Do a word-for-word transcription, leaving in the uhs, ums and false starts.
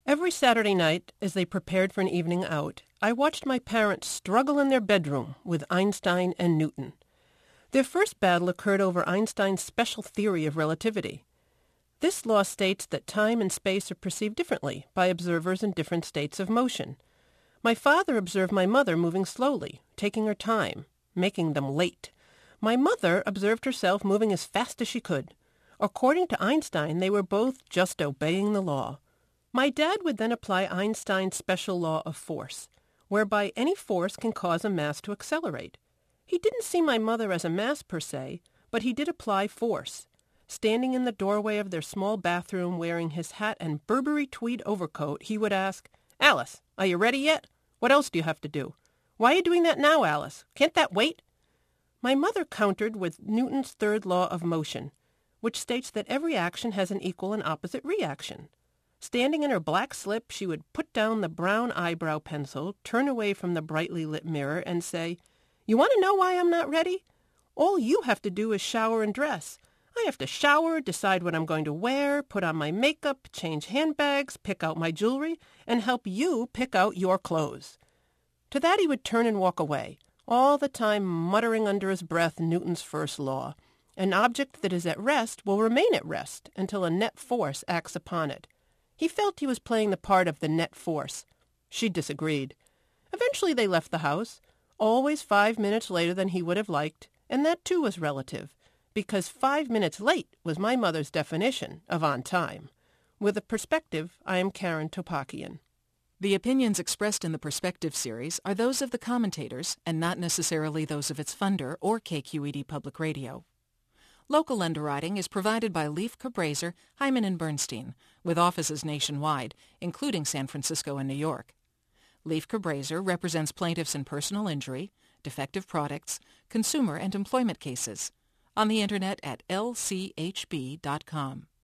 Every Saturday night, as they prepared for an evening out, I watched my parents struggle in their bedroom with Einstein and Newton. Their first battle occurred over Einstein's special theory of relativity. This law states that time and space are perceived differently by observers in different states of motion. My father observed my mother moving slowly, taking her time, making them late. My mother observed herself moving as fast as she could. According to Einstein, they were both just obeying the law. My dad would then apply Einstein's special law of force, whereby any force can cause a mass to accelerate. He didn't see my mother as a mass per se, but he did apply force. Standing in the doorway of their small bathroom wearing his hat and Burberry tweed overcoat, he would ask, "Alice, are you ready yet? What else do you have to do? Why are you doing that now, Alice? Can't that wait?" My mother countered with Newton's third law of motion, which states that every action has an equal and opposite reaction. Standing in her black slip, she would put down the brown eyebrow pencil, turn away from the brightly lit mirror, and say, "You want to know why I'm not ready? All you have to do is shower and dress. I have to shower, decide what I'm going to wear, put on my makeup, change handbags, pick out my jewelry, and help you pick out your clothes." To that he would turn and walk away, all the time muttering under his breath Newton's first law. An object that is at rest will remain at rest until a net force acts upon it. He felt he was playing the part of the net force. She disagreed. Eventually they left the house, always five minutes later than he would have liked, and that too was relative, because five minutes late was my mother's definition of on time. With a perspective, I am Karen Topakian. The opinions expressed in the Perspective series are those of the commentators and not necessarily those of its funder or K Q E D Public Radio. Local underwriting is provided by Leif Cabraser, Hyman and Bernstein, with offices nationwide, including San Francisco and New York. Leif Cabraser represents plaintiffs in personal injury, defective products, consumer and employment cases. On the Internet at L C H B dot com.